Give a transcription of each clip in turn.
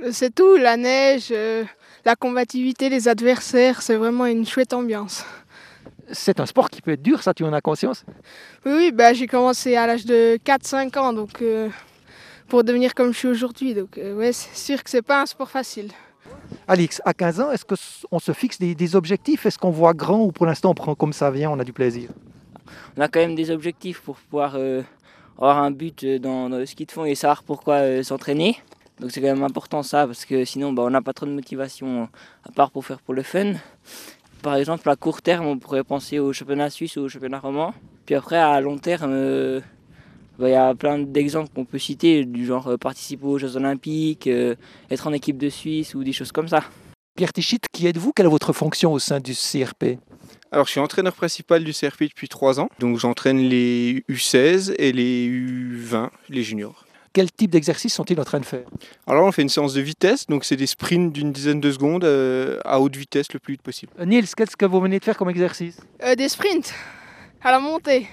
C'est tout, la neige, la combativité, les adversaires, c'est vraiment une chouette ambiance. C'est un sport qui peut être dur, ça tu en as conscience? Oui, bah, j'ai commencé à l'âge de 4-5 ans, donc pour devenir comme je suis aujourd'hui. Donc ouais, c'est sûr que c'est pas un sport facile. Alix, à 15 ans, est-ce qu'on se fixe des objectifs? Est-ce qu'on voit grand ou pour l'instant on prend comme ça vient, on a du plaisir? On a quand même des objectifs pour pouvoir avoir un but dans le ski de fond et savoir pourquoi s'entraîner. Donc c'est quand même important ça, parce que sinon on n'a pas trop de motivation à part pour faire pour le fun. Par exemple, à court terme, on pourrait penser au championnat suisse ou au championnat roman. Puis après, à long terme, il y a plein d'exemples qu'on peut citer, du genre participer aux Jeux Olympiques, être en équipe de Suisse ou des choses comme ça. Pierre Tichit, qui êtes-vous? Quelle est votre fonction au sein du CRP? Alors, je suis entraîneur principal du CRP depuis 3 ans. Donc, j'entraîne les U16 et les U20, les juniors. Quel type d'exercice sont-ils en train de faire? Alors, on fait une séance de vitesse. Donc, c'est des sprints d'une dizaine de secondes à haute vitesse le plus vite possible. Niels, qu'est-ce que vous venez de faire comme exercice? Des sprints à la montée,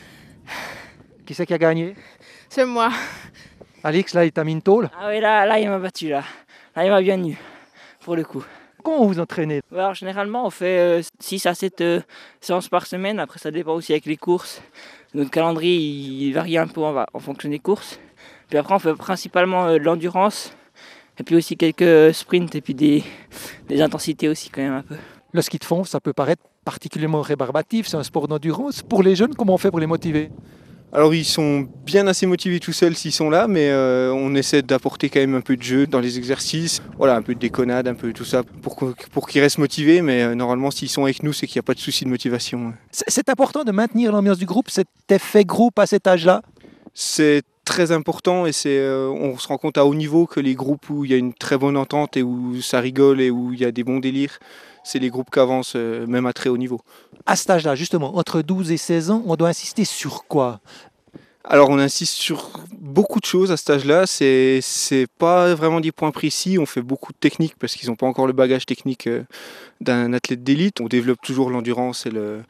Qui c'est qui a gagné? c'est moi. Alix, là, il t'a mis une tôle. Ah oui, là il m'a battu, là il m'a bien eu, pour le coup. Comment vous entraînez? Alors généralement on fait 6 à 7 séances par semaine, après ça dépend aussi avec les courses. Notre calendrier il varie un peu en fonction des courses. Puis après on fait principalement de l'endurance, et puis aussi quelques sprints, et puis des intensités aussi quand même un peu. Le ski de fond, ça peut paraître particulièrement rébarbatif, c'est un sport d'endurance. Pour les jeunes, comment on fait pour les motiver? Alors, ils sont bien assez motivés tout seuls s'ils sont là, mais on essaie d'apporter quand même un peu de jeu dans les exercices. Voilà, un peu de déconnade, un peu tout ça, pour qu'ils restent motivés. Mais normalement, s'ils sont avec nous, c'est qu'il n'y a pas de souci de motivation. C'est important de maintenir l'ambiance du groupe, cet effet groupe à cet âge-là. C'est très important et on se rend compte à haut niveau que les groupes où il y a une très bonne entente et où ça rigole et où il y a des bons délires, c'est les groupes qui avancent même à très haut niveau. À cet âge-là, justement, entre 12 et 16 ans, on doit insister sur quoi? Alors on insiste sur beaucoup de choses à cet âge-là, c'est pas vraiment des points précis, on fait beaucoup de techniques parce qu'ils n'ont pas encore le bagage technique d'un athlète d'élite. On développe toujours l'endurance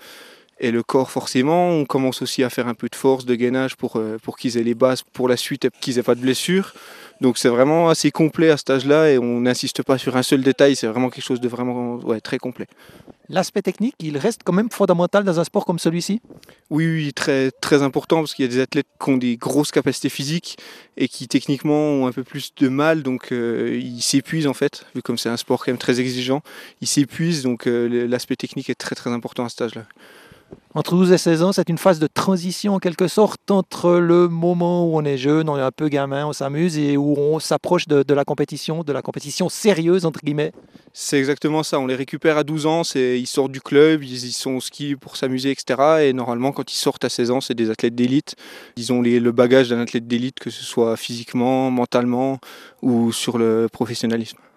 et le corps forcément. On commence aussi à faire un peu de force, de gainage pour qu'ils aient les bases pour la suite et qu'ils aient pas de blessures. Donc c'est vraiment assez complet à cet âge-là et on n'insiste pas sur un seul détail, c'est vraiment quelque chose de vraiment très complet. L'aspect technique, il reste quand même fondamental dans un sport comme celui-ci? Oui, très, très important parce qu'il y a des athlètes qui ont des grosses capacités physiques et qui techniquement ont un peu plus de mal, donc ils s'épuisent en fait, vu comme c'est un sport quand même très exigeant, ils s'épuisent, donc l'aspect technique est très très important à cet âge-là. Entre 12 et 16 ans, c'est une phase de transition en quelque sorte entre le moment où on est jeune, on est un peu gamin, on s'amuse et où on s'approche de la compétition sérieuse entre guillemets. C'est exactement ça, on les récupère à 12 ans, ils sortent du club, ils sont au ski pour s'amuser, etc. Et normalement, quand ils sortent à 16 ans, c'est des athlètes d'élite. Ils ont le bagage d'un athlète d'élite, que ce soit physiquement, mentalement ou sur le professionnalisme.